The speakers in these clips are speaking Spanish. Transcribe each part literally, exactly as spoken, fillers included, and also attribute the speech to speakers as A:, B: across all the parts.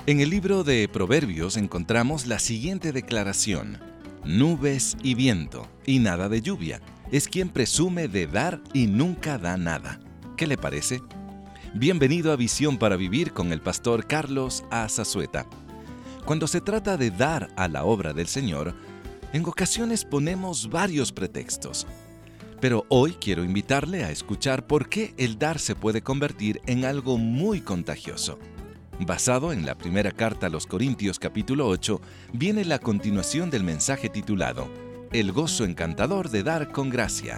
A: En el libro de Proverbios encontramos la siguiente declaración: nubes y viento, y nada de lluvia. Es quien presume de dar y nunca da nada. ¿Qué le parece? Bienvenido a Visión para Vivir con el pastor Carlos A. Zazueta. Cuando se trata de dar a la obra del Señor, en ocasiones ponemos varios pretextos. Pero hoy quiero invitarle a escuchar por qué el dar se puede convertir en algo muy contagioso. Basado en la primera carta a los Corintios capítulo ocho, viene la continuación del mensaje titulado El gozo encantador de dar con gracia.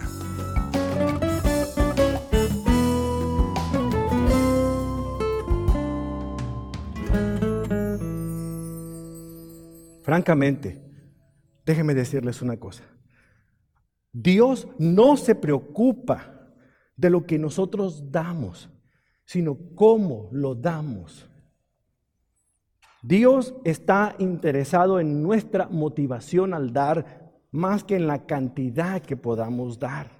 B: Francamente, déjenme decirles una cosa. Dios no se preocupa de lo que nosotros damos, sino cómo lo damos. Dios está interesado en nuestra motivación al dar más que en la cantidad que podamos dar.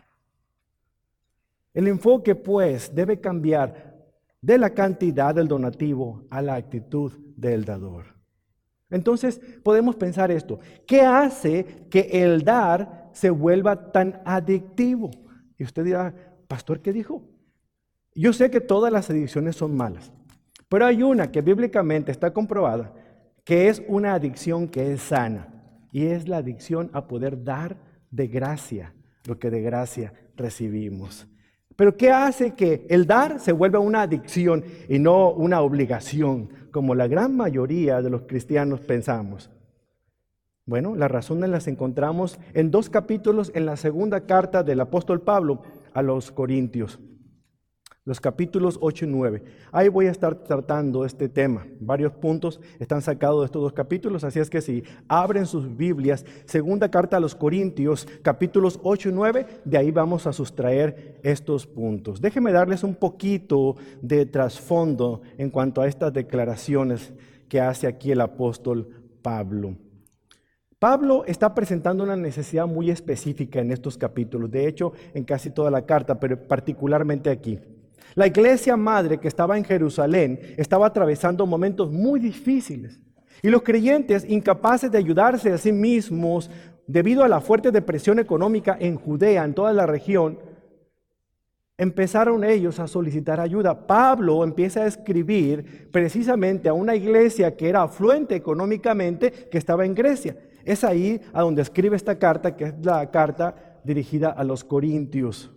B: El enfoque, pues, debe cambiar de la cantidad del donativo a la actitud del dador. Entonces, podemos pensar esto: ¿qué hace que el dar se vuelva tan adictivo? Y usted dirá, pastor, ¿qué dijo? Yo sé que todas las adicciones son malas, pero hay una que bíblicamente está comprobada, que es una adicción que es sana, y es la adicción a poder dar de gracia lo que de gracia recibimos. Pero ¿qué hace que el dar se vuelva una adicción y no una obligación, como la gran mayoría de los cristianos pensamos? Bueno, las razones las encontramos en dos capítulos en la segunda carta del apóstol Pablo a los Corintios, los capítulos ocho y nueve. Ahí voy a estar tratando este tema. Varios puntos están sacados de estos dos capítulos, así es que si abren sus Biblias, segunda carta a los Corintios, capítulos ocho y nueve, de ahí vamos a sustraer estos puntos. Déjenme darles un poquito de trasfondo en cuanto a estas declaraciones que hace aquí el apóstol Pablo. Pablo está presentando una necesidad muy específica en estos capítulos, de hecho en casi toda la carta, pero particularmente aquí. La iglesia madre que estaba en Jerusalén estaba atravesando momentos muy difíciles y los creyentes, incapaces de ayudarse a sí mismos debido a la fuerte depresión económica en Judea, en toda la región, empezaron ellos a solicitar ayuda. Pablo empieza a escribir precisamente a una iglesia que era afluente económicamente, que estaba en Grecia. Es ahí a donde escribe esta carta, que es la carta dirigida a los Corintios.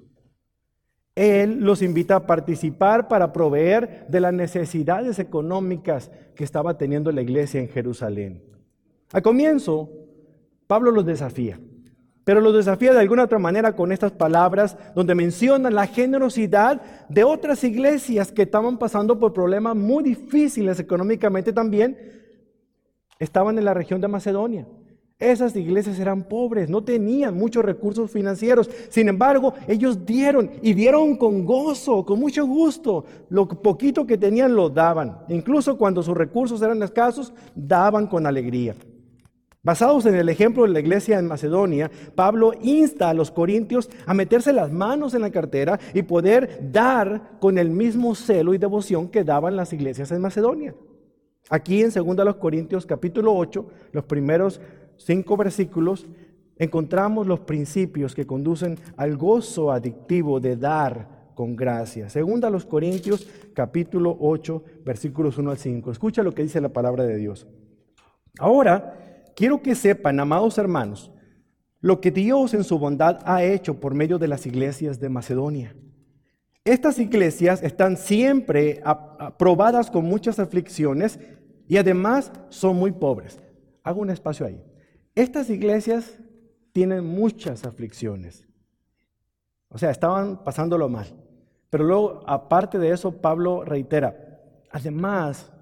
B: Él los invita a participar para proveer de las necesidades económicas que estaba teniendo la iglesia en Jerusalén. Al comienzo, Pablo los desafía, pero los desafía de alguna otra manera con estas palabras donde menciona la generosidad de otras iglesias que estaban pasando por problemas muy difíciles económicamente también. Estaban en la región de Macedonia. Esas iglesias eran pobres, no tenían muchos recursos financieros. Sin embargo, ellos dieron y dieron con gozo, con mucho gusto. Lo poquito que tenían lo daban. Incluso cuando sus recursos eran escasos, daban con alegría. Basados en el ejemplo de la iglesia en Macedonia, Pablo insta a los corintios a meterse las manos en la cartera y poder dar con el mismo celo y devoción que daban las iglesias en Macedonia. Aquí en segunda los Corintios capítulo ocho, los primeros cinco versículos, encontramos los principios que conducen al gozo adictivo de dar con gracia. Segunda los Corintios capítulo ocho, versículos uno al cinco. Escucha lo que dice la palabra de Dios. Ahora, quiero que sepan, amados hermanos, lo que Dios en su bondad ha hecho por medio de las iglesias de Macedonia. Estas iglesias están siempre probadas con muchas aflicciones y además son muy pobres. Hago un espacio ahí. Estas iglesias tienen muchas aflicciones. O sea, estaban pasándolo mal. Pero luego, aparte de eso, Pablo reitera, además,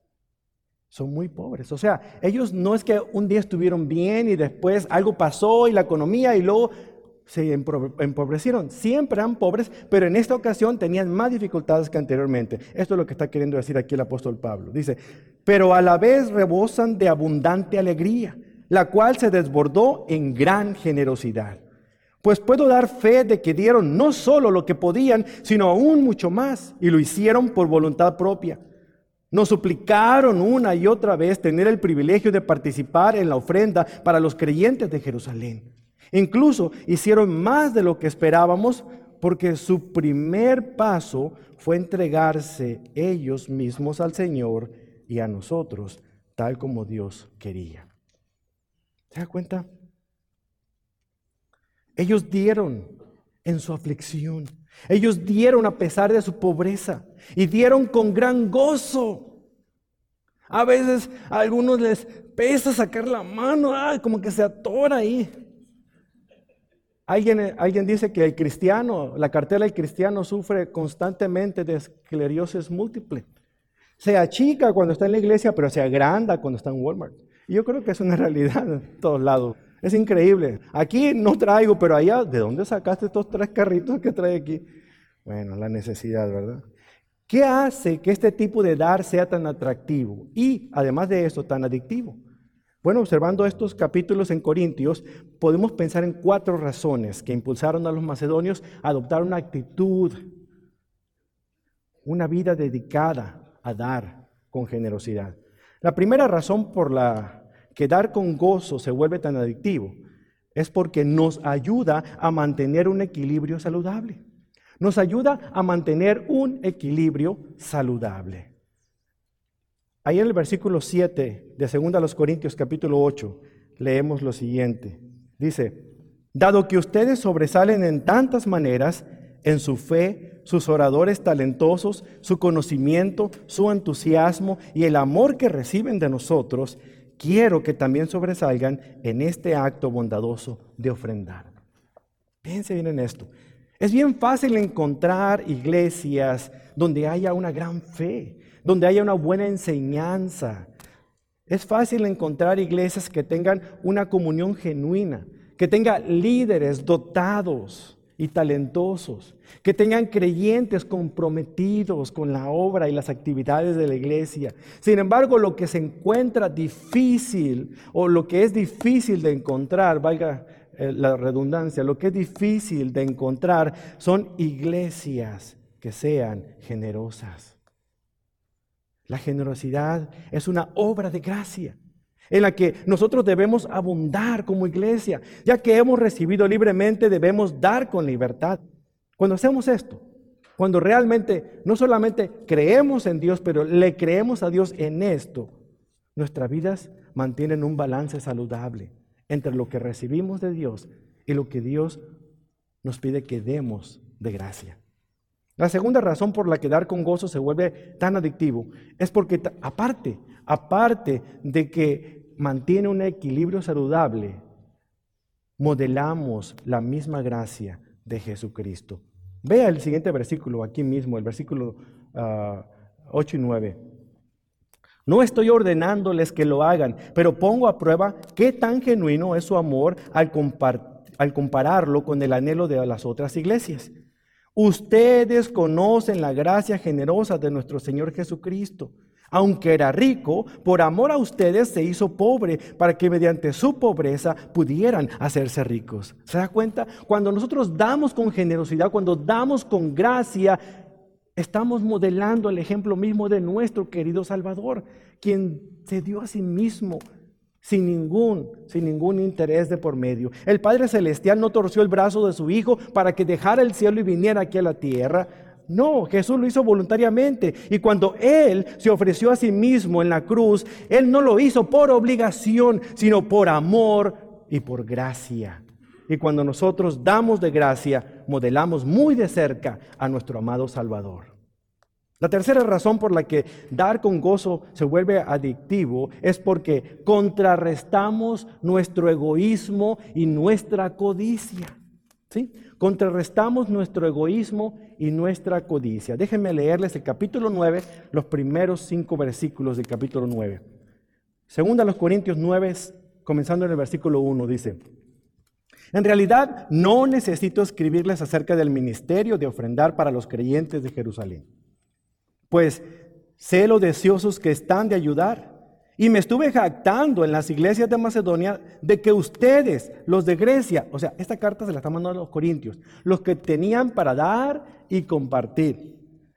B: son muy pobres. O sea, ellos no es que un día estuvieron bien y después algo pasó y la economía y luego se empobrecieron. Siempre eran pobres, pero en esta ocasión tenían más dificultades que anteriormente. Esto es lo que está queriendo decir aquí el apóstol Pablo. Dice, pero a la vez rebosan de abundante alegría, la cual se desbordó en gran generosidad. Pues puedo dar fe de que dieron no solo lo que podían, sino aún mucho más, y lo hicieron por voluntad propia, Nos suplicaron una y otra vez tener el privilegio de participar en la ofrenda para los creyentes de Jerusalén. Incluso hicieron más de lo que esperábamos, porque su primer paso fue entregarse ellos mismos al Señor y a nosotros, tal como Dios quería. ¿Se da cuenta? Ellos dieron en su aflicción. Ellos dieron a pesar de su pobreza y dieron con gran gozo. A veces a algunos les pesa sacar la mano, ¡ay!, como que se atora ahí. Alguien, alguien dice que el cristiano, la cartera del cristiano sufre constantemente de esclerosis múltiple. Se achica cuando está en la iglesia, pero se agranda cuando está en Walmart. Y yo creo que es una realidad en todos lados. Es increíble. Aquí no traigo, pero allá, ¿de dónde sacaste estos tres carritos que trae aquí? Bueno, la necesidad, ¿verdad? ¿Qué hace que este tipo de dar sea tan atractivo y, además de eso, tan adictivo? Bueno, observando estos capítulos en Corintios, podemos pensar en cuatro razones que impulsaron a los macedonios a adoptar una actitud, una vida dedicada a dar con generosidad. La primera razón por la que dar con gozo se vuelve tan adictivo es porque nos ayuda a mantener un equilibrio saludable. Nos ayuda a mantener un equilibrio saludable. Ahí en el versículo siete de segunda a los Corintios capítulo ocho leemos lo siguiente. Dice: dado que ustedes sobresalen en tantas maneras, en su fe, sus oradores talentosos, su conocimiento, su entusiasmo y el amor que reciben de nosotros, quiero que también sobresalgan en este acto bondadoso de ofrendar. Piense bien en esto. Es bien fácil encontrar iglesias donde haya una gran fe, donde haya una buena enseñanza. Es fácil encontrar iglesias que tengan una comunión genuina, que tengan líderes dotados y talentosos, que tengan creyentes comprometidos con la obra y las actividades de la iglesia. Sin embargo, lo que se encuentra difícil, o lo que es difícil de encontrar, valga eh, la redundancia, lo que es difícil de encontrar son iglesias que sean generosas. La generosidad es una obra de gracia en la que nosotros debemos abundar como iglesia. Ya que hemos recibido libremente, debemos dar con libertad. Cuando hacemos esto, cuando realmente no solamente creemos en Dios, pero le creemos a Dios en esto, nuestras vidas mantienen un balance saludable entre lo que recibimos de Dios y lo que Dios nos pide que demos de gracia. La segunda razón por la que dar con gozo se vuelve tan adictivo es porque aparte, aparte de que mantiene un equilibrio saludable, modelamos la misma gracia de Jesucristo. Vea el siguiente versículo aquí mismo, el versículo uh, ocho y nueve. No estoy ordenándoles que lo hagan, pero pongo a prueba qué tan genuino es su amor al, compar- al compararlo con el anhelo de las otras iglesias. Ustedes conocen la gracia generosa de nuestro Señor Jesucristo. Aunque era rico, por amor a ustedes se hizo pobre, para que mediante su pobreza pudieran hacerse ricos. ¿Se da cuenta? Cuando nosotros damos con generosidad, cuando damos con gracia, estamos modelando el ejemplo mismo de nuestro querido Salvador, quien se dio a sí mismo sin ningún, sin ningún interés de por medio. El Padre Celestial no torció el brazo de su Hijo para que dejara el cielo y viniera aquí a la tierra. No, Jesús lo hizo voluntariamente. Y cuando Él se ofreció a sí mismo en la cruz, Él no lo hizo por obligación, sino por amor y por gracia. Y cuando nosotros damos de gracia, modelamos muy de cerca a nuestro amado Salvador. La tercera razón por la que dar con gozo se vuelve adictivo es porque contrarrestamos nuestro egoísmo y nuestra codicia. ¿Sí? Contrarrestamos nuestro egoísmo y nuestra codicia. Déjenme leerles el capítulo nueve, los primeros cinco versículos del capítulo nueve. Segunda a los Corintios nueve, comenzando en el versículo uno, dice: en realidad no necesito escribirles acerca del ministerio de ofrendar para los creyentes de Jerusalén, pues sé lo deseosos que están de ayudar. Y me estuve jactando en las iglesias de Macedonia de que ustedes, los de Grecia, o sea, esta carta se la está mandando a los corintios, los que tenían para dar y compartir.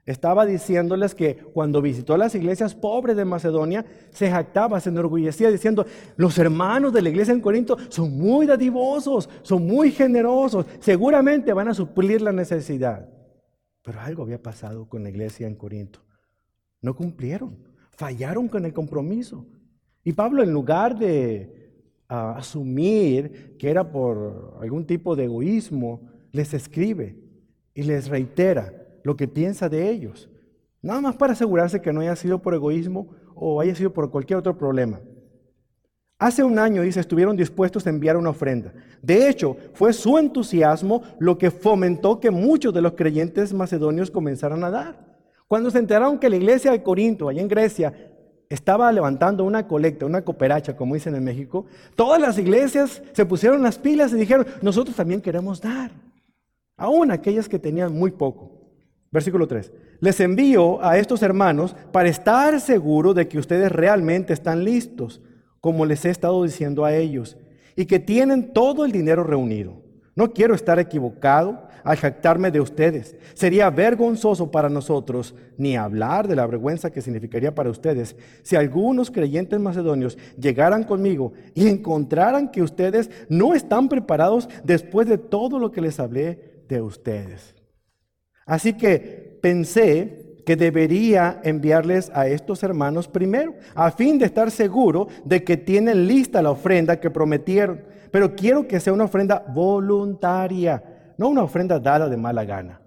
B: Estaba diciéndoles que cuando visitó las iglesias pobres de Macedonia, se jactaba, se enorgullecía diciendo, los hermanos de la iglesia en Corinto son muy dadivosos, son muy generosos, seguramente van a suplir la necesidad. Pero algo había pasado con la iglesia en Corinto. No cumplieron, fallaron con el compromiso. Y Pablo, en lugar de uh, asumir que era por algún tipo de egoísmo, les escribe y les reitera lo que piensa de ellos, nada más para asegurarse que no haya sido por egoísmo o haya sido por cualquier otro problema. Hace un año, dice, estuvieron dispuestos a enviar una ofrenda. De hecho, fue su entusiasmo lo que fomentó que muchos de los creyentes macedonios comenzaran a dar. Cuando se enteraron que la iglesia de Corinto, allá en Grecia, estaba levantando una colecta, una cooperacha, como dicen en México, todas las iglesias se pusieron las pilas y dijeron, nosotros también queremos dar, aún aquellas que tenían muy poco. Versículo tres. Les envío a estos hermanos para estar seguro de que ustedes realmente están listos, como les he estado diciendo a ellos, y que tienen todo el dinero reunido. No quiero estar equivocado al jactarme de ustedes. Sería vergonzoso para nosotros ni hablar de la vergüenza que significaría para ustedes si algunos creyentes macedonios llegaran conmigo y encontraran que ustedes no están preparados después de todo lo que les hablé de ustedes. Así que pensé que debería enviarles a estos hermanos primero, a fin de estar seguro de que tienen lista la ofrenda que prometieron. Pero quiero que sea una ofrenda voluntaria, no una ofrenda dada de mala gana.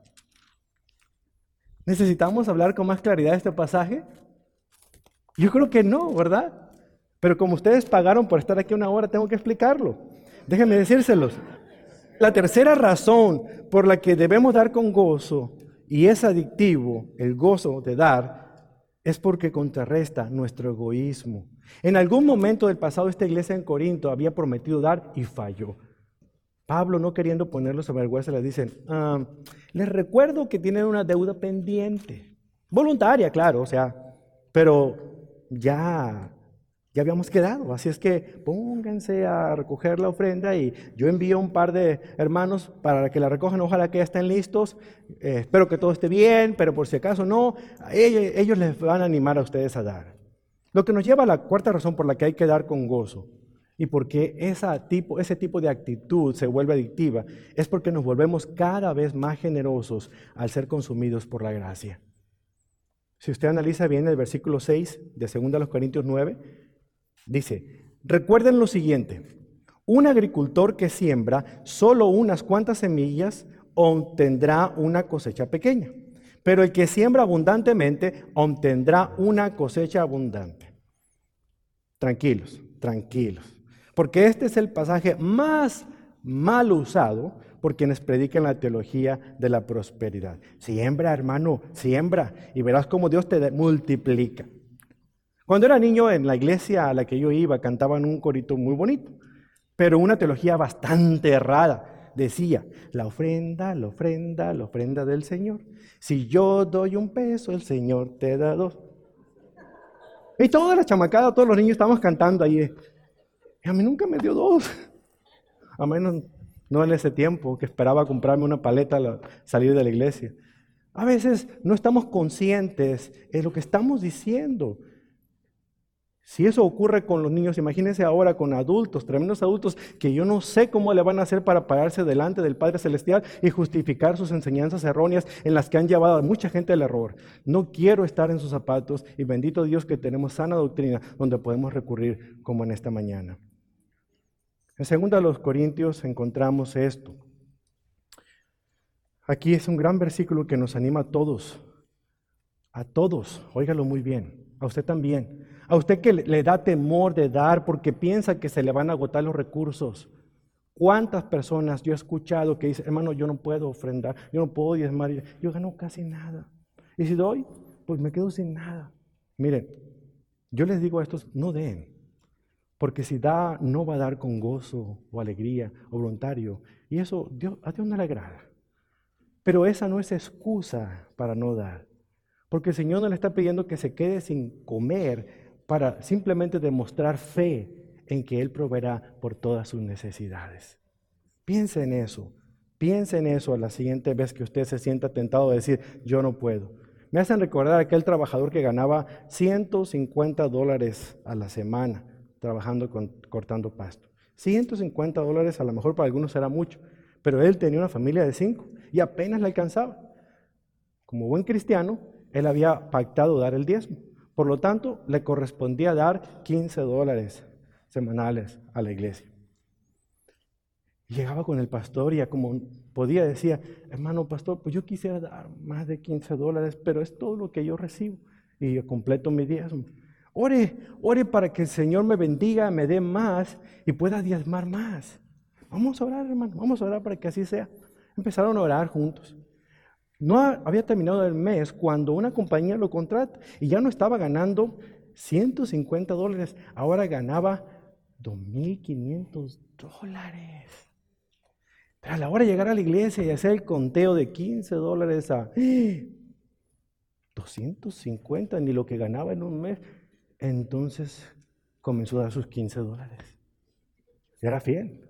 B: ¿Necesitamos hablar con más claridad de este pasaje? Yo creo que no, ¿verdad? Pero como ustedes pagaron por estar aquí una hora, tengo que explicarlo. Déjenme decírselos. La tercera razón por la que debemos dar con gozo, y es adictivo el gozo de dar, es porque contrarresta nuestro egoísmo. En algún momento del pasado, esta iglesia en Corinto había prometido dar y falló. Pablo, no queriendo ponerlos a vergüenza, les dice, ah, les recuerdo que tienen una deuda pendiente, voluntaria, claro, o sea, pero ya... Ya habíamos quedado, así es que pónganse a recoger la ofrenda y yo envío un par de hermanos para que la recojan, ojalá que ya estén listos, eh, espero que todo esté bien, pero por si acaso no, ellos, ellos les van a animar a ustedes a dar. Lo que nos lleva a la cuarta razón por la que hay que dar con gozo y porque esa tipo, ese tipo de actitud se vuelve adictiva, es porque nos volvemos cada vez más generosos al ser consumidos por la gracia. Si usted analiza bien el versículo seis de segunda Corintios nueve, dice, recuerden lo siguiente, un agricultor que siembra solo unas cuantas semillas obtendrá una cosecha pequeña, pero el que siembra abundantemente obtendrá una cosecha abundante. Tranquilos, tranquilos, porque este es el pasaje más mal usado por quienes predican la teología de la prosperidad. Siembra, hermano, siembra y verás cómo Dios te multiplica. Cuando era niño, en la iglesia a la que yo iba, cantaban un corito muy bonito, pero una teología bastante errada. Decía, la ofrenda, la ofrenda, la ofrenda del Señor. Si yo doy un peso, el Señor te da dos. Y toda la chamacada, todos los niños estábamos cantando ahí. Y a mí nunca me dio dos. A menos no en ese tiempo, que esperaba comprarme una paleta al salir de la iglesia. A veces no estamos conscientes de lo que estamos diciendo. Si eso ocurre con los niños, imagínense ahora con adultos, tremendos adultos, que yo no sé cómo le van a hacer para pararse delante del Padre Celestial y justificar sus enseñanzas erróneas en las que han llevado a mucha gente al error. No quiero estar en sus zapatos y bendito Dios que tenemos sana doctrina donde podemos recurrir como en esta mañana. En segunda de los Corintios encontramos esto. Aquí es un gran versículo que nos anima a todos, a todos, óigalo muy bien, a usted también. A usted que le da temor de dar porque piensa que se le van a agotar los recursos. ¿Cuántas personas yo he escuchado que dicen, hermano, yo no puedo ofrendar, yo no puedo diezmar, yo gano casi nada? Y si doy, pues me quedo sin nada. Miren, yo les digo a estos, no den, porque si da, no va a dar con gozo o alegría o voluntario. Y eso Dios, a Dios no le agrada. Pero esa no es excusa para no dar. Porque el Señor no le está pidiendo que se quede sin comer para simplemente demostrar fe en que Él proveerá por todas sus necesidades. Piense en eso, piense en eso a la siguiente vez que usted se sienta tentado a decir, yo no puedo. Me hacen recordar a aquel trabajador que ganaba ciento cincuenta dólares a la semana trabajando con, cortando pasto. ciento cincuenta dólares a lo mejor para algunos era mucho, pero él tenía una familia de cinco y apenas le alcanzaba. Como buen cristiano, él había pactado dar el diezmo. Por lo tanto, le correspondía dar quince dólares semanales a la iglesia. Llegaba con el pastor y como podía decía, hermano pastor, pues yo quisiera dar más de quince dólares, pero es todo lo que yo recibo y yo completo mi diezmo. Ore, ore para que el Señor me bendiga, me dé más y pueda diezmar más. Vamos a orar, hermano, vamos a orar para que así sea. Empezaron a orar juntos. No había terminado el mes cuando una compañía lo contrata y ya no estaba ganando ciento cincuenta dólares, ahora ganaba dos mil quinientos dólares. Pero a la hora de llegar a la iglesia y hacer el conteo de quince dólares a doscientos cincuenta, ni lo que ganaba en un mes, entonces comenzó a dar sus quince dólares. Era fiel.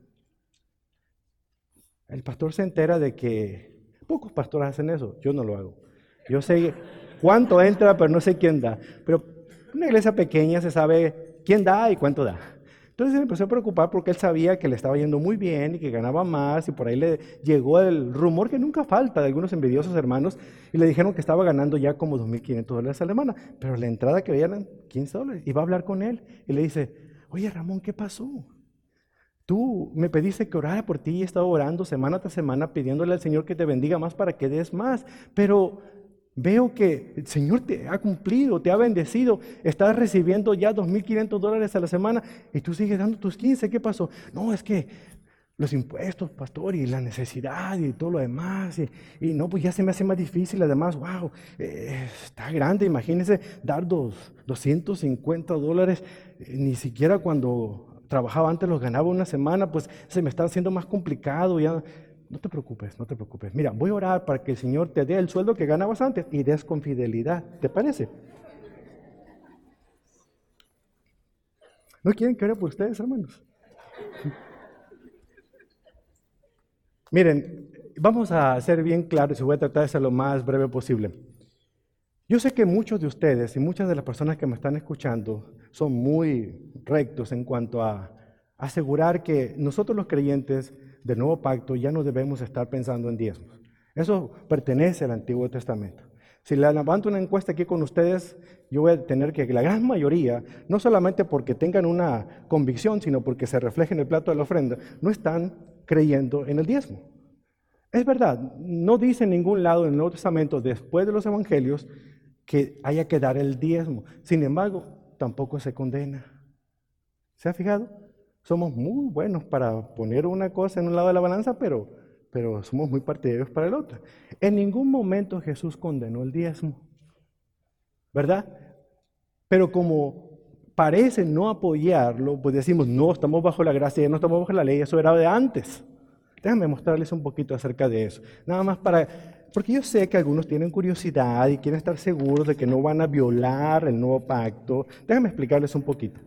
B: El pastor se entera de que pocos pastores hacen eso, yo no lo hago. Yo sé cuánto entra, pero no sé quién da. Pero en una iglesia pequeña se sabe quién da y cuánto da. Entonces se empezó a preocupar porque él sabía que le estaba yendo muy bien y que ganaba más y por ahí le llegó el rumor que nunca falta de algunos envidiosos hermanos y le dijeron que estaba ganando ya como dos mil quinientos dólares a la semana, pero la entrada que veían eran quince dólares y va a hablar con él y le dice, oye Ramón, ¿qué pasó? Tú me pediste que orara por ti y he estado orando semana tras semana pidiéndole al Señor que te bendiga más para que des más, pero veo que el Señor te ha cumplido, te ha bendecido, estás recibiendo ya dos mil quinientos dólares a la semana y tú sigues dando tus quince, ¿qué pasó? No, es que los impuestos, pastor, y la necesidad y todo lo demás, y, y no, pues ya se me hace más difícil, además, wow, eh, está grande, imagínense dar dos, doscientos cincuenta dólares, eh, ni siquiera cuando trabajaba antes los ganaba una semana, pues se me está haciendo más complicado, ya. No te preocupes, no te preocupes. Mira, voy a orar para que el Señor te dé el sueldo que ganabas antes y des con fidelidad. ¿Te parece? ¿No quieren que ore por ustedes, hermanos? Miren, vamos a ser bien claros y voy a tratar de ser lo más breve posible. Yo sé que muchos de ustedes y muchas de las personas que me están escuchando son muy rectos en cuanto a asegurar que nosotros los creyentes del Nuevo Pacto ya no debemos estar pensando en diezmos. Eso pertenece al Antiguo Testamento. Si le levanto una encuesta aquí con ustedes, yo voy a tener que la gran mayoría, no solamente porque tengan una convicción, sino porque se refleje en el plato de la ofrenda, no están creyendo en el diezmo. Es verdad, no dice en ningún lado en el Nuevo Testamento, después de los evangelios, que haya que dar el diezmo. Sin embargo, tampoco se condena. ¿Se ha fijado? Somos muy buenos para poner una cosa en un lado de la balanza, pero, pero somos muy partidarios para el otro. En ningún momento Jesús condenó el diezmo, ¿verdad? Pero como parece no apoyarlo, pues decimos, no, estamos bajo la gracia, no estamos bajo la ley, eso era de antes. Déjame mostrarles un poquito acerca de eso. Nada más para, porque yo sé que algunos tienen curiosidad y quieren estar seguros de que no van a violar el nuevo pacto. Déjame explicarles un poquito.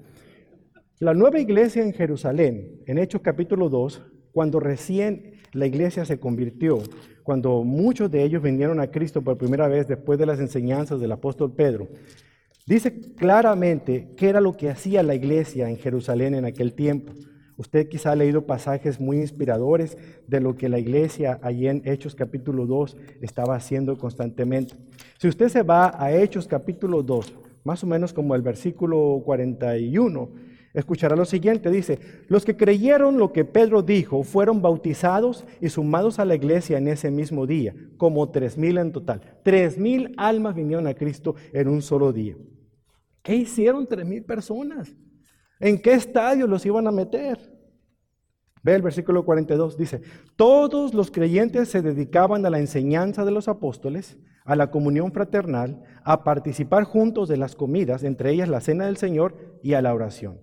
B: La nueva iglesia en Jerusalén, en Hechos capítulo dos, cuando recién la iglesia se convirtió, cuando muchos de ellos vinieron a Cristo por primera vez después de las enseñanzas del apóstol Pedro, dice claramente qué era lo que hacía la iglesia en Jerusalén en aquel tiempo. Usted quizá ha leído pasajes muy inspiradores de lo que la iglesia allí en Hechos capítulo dos estaba haciendo constantemente. Si usted se va a Hechos capítulo dos, más o menos como el versículo cuarenta y uno, escuchará lo siguiente, dice, los que creyeron lo que Pedro dijo fueron bautizados y sumados a la iglesia en ese mismo día, como tres mil en total. Tres mil almas vinieron a Cristo en un solo día. ¿Qué hicieron tres mil personas? ¿En qué estadio los iban a meter? Ve el versículo cuarenta y dos, dice, todos los creyentes se dedicaban a la enseñanza de los apóstoles, a la comunión fraternal, a participar juntos de las comidas, entre ellas la cena del Señor y a la oración.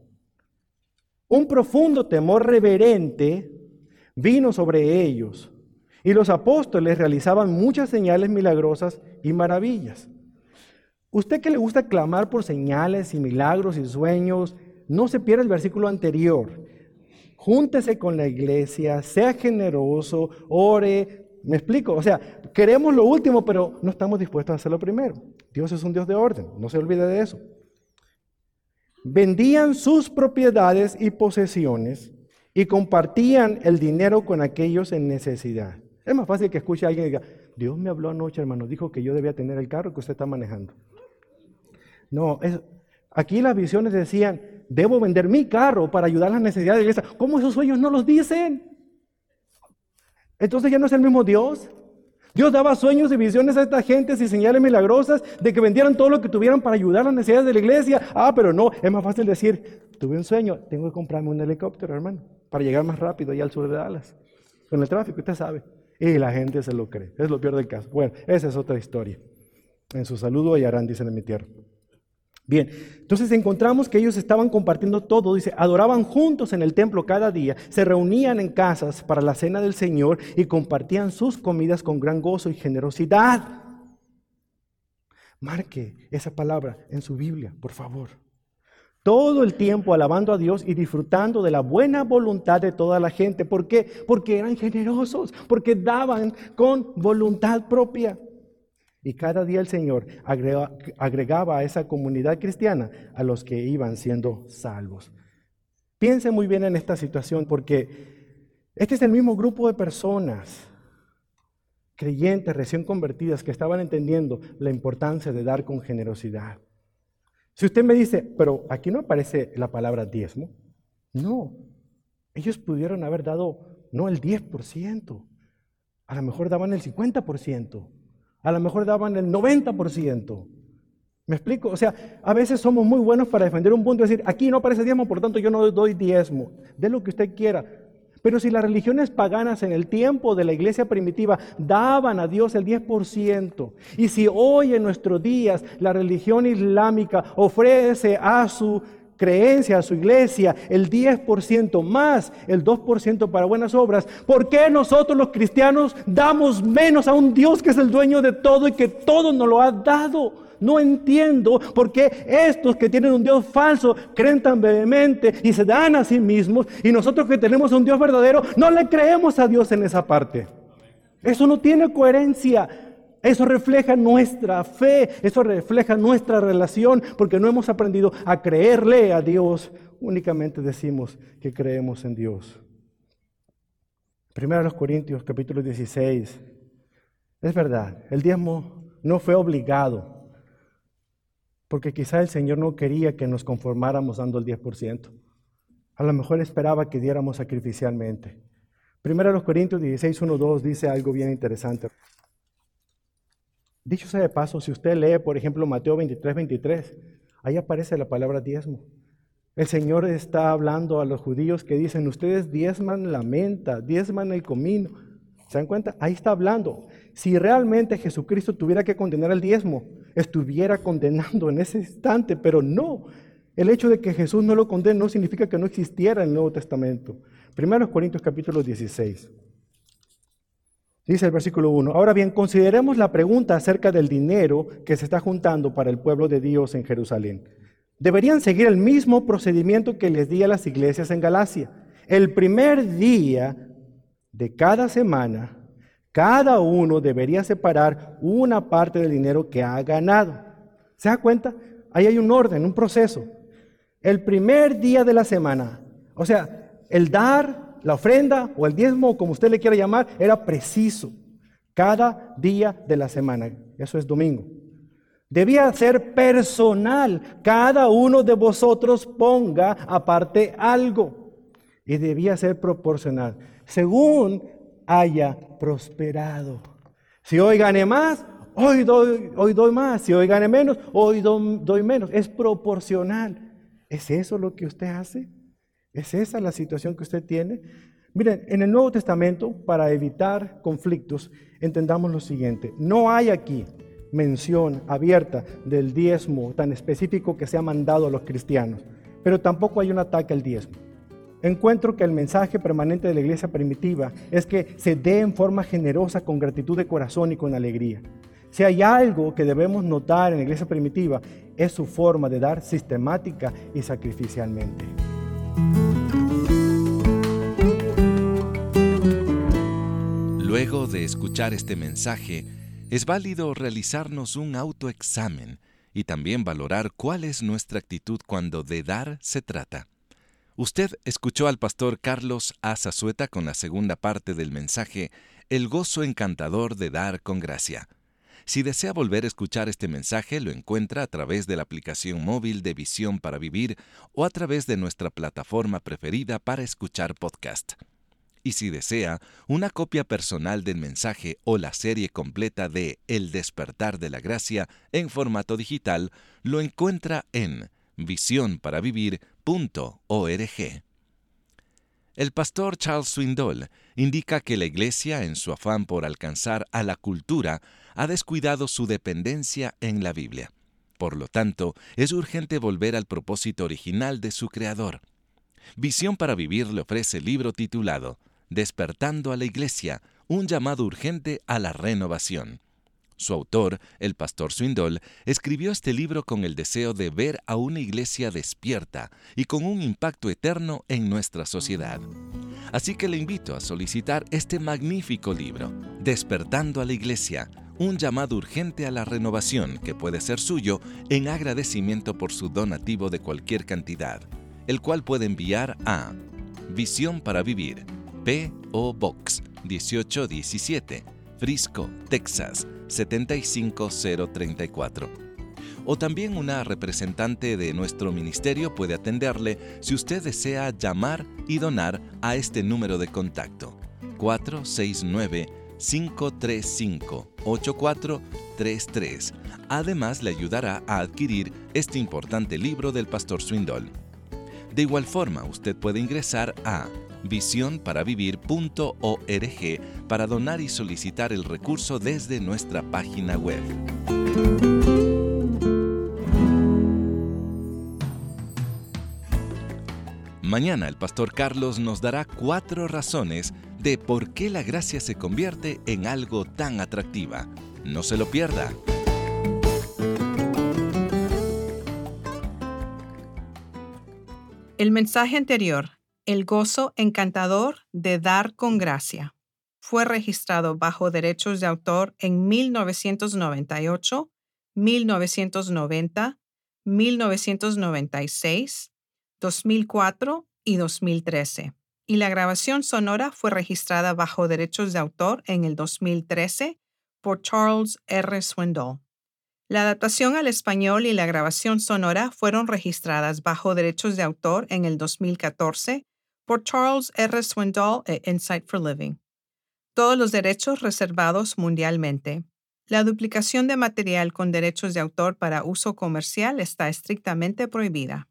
B: Un profundo temor reverente vino sobre ellos y los apóstoles realizaban muchas señales milagrosas y maravillas. Usted que le gusta clamar por señales y milagros y sueños, no se pierda el versículo anterior. Júntese con la iglesia, sea generoso, ore, ¿Me explico? O sea, queremos lo último, pero no estamos dispuestos a hacer lo primero. Dios es un Dios de orden, no se olvide de eso. Vendían sus propiedades y posesiones y compartían el dinero con aquellos en necesidad. Es más fácil que escuche a alguien y diga, Dios me habló anoche, hermano, dijo que yo debía tener el carro que usted está manejando. No, es, aquí las visiones decían, debo vender mi carro para ayudar a las necesidades de la iglesia. ¿Cómo esos sueños no los dicen? Entonces ya no es el mismo Dios. Dios daba sueños y visiones a estas gentes y señales milagrosas de que vendieran todo lo que tuvieran para ayudar a las necesidades de la iglesia. Ah, pero no, es más fácil decir, tuve un sueño, tengo que comprarme un helicóptero, hermano, para llegar más rápido allá al sur de Dallas. Con el tráfico, usted sabe. Y la gente se lo cree, es lo peor del caso. Bueno, esa es otra historia. En su saludo hallarán, dicen en mi tierra. Bien, entonces encontramos que ellos estaban compartiendo todo, dice, adoraban juntos en el templo cada día, se reunían en casas para la cena del Señor y compartían sus comidas con gran gozo y generosidad. Marque esa palabra en su Biblia, por favor. Todo el tiempo alabando a Dios y disfrutando de la buena voluntad de toda la gente. ¿Por qué? Porque eran generosos, porque daban con voluntad propia. Y cada día el Señor agrega, agregaba a esa comunidad cristiana a los que iban siendo salvos. Piense muy bien en esta situación porque este es el mismo grupo de personas, creyentes recién convertidas, que estaban entendiendo la importancia de dar con generosidad. Si usted me dice, pero aquí no aparece la palabra diezmo, no, ellos pudieron haber dado no el diez por ciento, a lo mejor daban el cincuenta por ciento. A lo mejor daban el noventa por ciento. ¿Me explico? O sea, a veces somos muy buenos para defender un punto y decir, aquí no aparece diezmo, por tanto yo no doy diezmo. De lo que usted quiera. Pero si las religiones paganas en el tiempo de la iglesia primitiva daban a Dios el diez por ciento, y si hoy en nuestros días la religión islámica ofrece a su creencia, a su iglesia, el diez por ciento más el dos por ciento para buenas obras, ¿por qué nosotros los cristianos damos menos a un Dios que es el dueño de todo y que todo nos lo ha dado? No entiendo por qué estos que tienen un Dios falso creen tan vehemente y se dan a sí mismos, y nosotros que tenemos un Dios verdadero no le creemos a Dios en esa parte. Eso no tiene coherencia. Eso refleja nuestra fe, eso refleja nuestra relación, porque no hemos aprendido a creerle a Dios. Únicamente decimos que creemos en Dios. Primero a los Corintios, capítulo dieciséis. Es verdad, el diezmo no fue obligado, porque quizá el Señor no quería que nos conformáramos dando el diez por ciento. A lo mejor esperaba que diéramos sacrificialmente. Primero a los Corintios dieciséis, uno, dos dice algo bien interesante. Dicho sea de paso, si usted lee, por ejemplo, Mateo veintitrés, veintitrés, ahí aparece la palabra diezmo. El Señor está hablando a los judíos que dicen, ustedes diezman la menta, diezman el comino. ¿Se dan cuenta? Ahí está hablando. Si realmente Jesucristo tuviera que condenar el diezmo, estuviera condenando en ese instante, pero no. El hecho de que Jesús no lo condene no significa que no existiera el Nuevo Testamento. Primero Corintios capítulo dieciséis. Dice el versículo uno, ahora bien, consideremos la pregunta acerca del dinero que se está juntando para el pueblo de Dios en Jerusalén. Deberían seguir el mismo procedimiento que les di a las iglesias en Galacia. El primer día de cada semana, cada uno debería separar una parte del dinero que ha ganado. ¿Se da cuenta? Ahí hay un orden, un proceso. El primer día de la semana, o sea, el dar, la ofrenda o el diezmo, como usted le quiera llamar, era preciso. Cada día de la semana, eso es domingo. Debía ser personal. Cada uno de vosotros ponga aparte algo. Y debía ser proporcional, según haya prosperado. Si hoy gane más, hoy doy, hoy doy más. Si hoy gane menos, hoy doy, doy menos. Es proporcional. ¿Es eso lo que usted hace? ¿Es esa la situación que usted tiene? Miren, en el Nuevo Testamento, para evitar conflictos, entendamos lo siguiente. No hay aquí mención abierta del diezmo tan específico que se ha mandado a los cristianos, pero tampoco hay un ataque al diezmo. Encuentro que el mensaje permanente de la iglesia primitiva es que se dé en forma generosa, con gratitud de corazón y con alegría. Si hay algo que debemos notar en la iglesia primitiva, es su forma de dar sistemática y sacrificialmente.
A: Luego de de escuchar este mensaje, es válido realizarnos un autoexamen y también valorar cuál es nuestra actitud cuando de dar se trata. Usted escuchó al pastor Carlos A. Zazueta con la segunda parte del mensaje, El gozo encantador de dar con gracia. Si desea volver a escuchar este mensaje, lo encuentra a través de la aplicación móvil de Visión para Vivir o a través de nuestra plataforma preferida para escuchar podcast. Y si desea una copia personal del mensaje o la serie completa de El despertar de la gracia en formato digital, lo encuentra en visión para vivir punto org. El pastor Charles Swindoll indica que la Iglesia, en su afán por alcanzar a la cultura, ha descuidado su dependencia en la Biblia. Por lo tanto, es urgente volver al propósito original de su Creador. Visión para Vivir le ofrece el libro titulado Despertando a la Iglesia, un llamado urgente a la renovación. Su autor, el pastor Swindoll, escribió este libro con el deseo de ver a una iglesia despierta y con un impacto eterno en nuestra sociedad. Así que le invito a solicitar este magnífico libro, Despertando a la Iglesia, un llamado urgente a la renovación que puede ser suyo en agradecimiento por su donativo de cualquier cantidad, el cual puede enviar a Visión para Vivir, P O Box dieciocho diecisiete, Frisco, Texas, setenta y cinco mil treinta y cuatro. O también una representante de nuestro ministerio puede atenderle si usted desea llamar y donar a este número de contacto, cuatro seis nueve, cinco tres cinco, ocho cuatro tres tres. Además, le ayudará a adquirir este importante libro del pastor Swindoll. De igual forma, usted puede ingresar a visión para vivir punto org para donar y solicitar el recurso desde nuestra página web. Mañana el pastor Carlos nos dará cuatro razones de por qué la gracia se convierte en algo tan atractiva. No se lo pierda.
C: El mensaje anterior, El gozo encantador de dar con gracia, fue registrado bajo derechos de autor en mil novecientos noventa y ocho, mil novecientos noventa, mil novecientos noventa y seis, dos mil cuatro y dos mil trece, y la grabación sonora fue registrada bajo derechos de autor en el dos mil trece por Charles R. Swindoll. La adaptación al español y la grabación sonora fueron registradas bajo derechos de autor en el dos mil catorce por Charles R. Swindoll e Insight for Living. Todos los derechos reservados mundialmente. La duplicación de material con derechos de autor para uso comercial está estrictamente prohibida.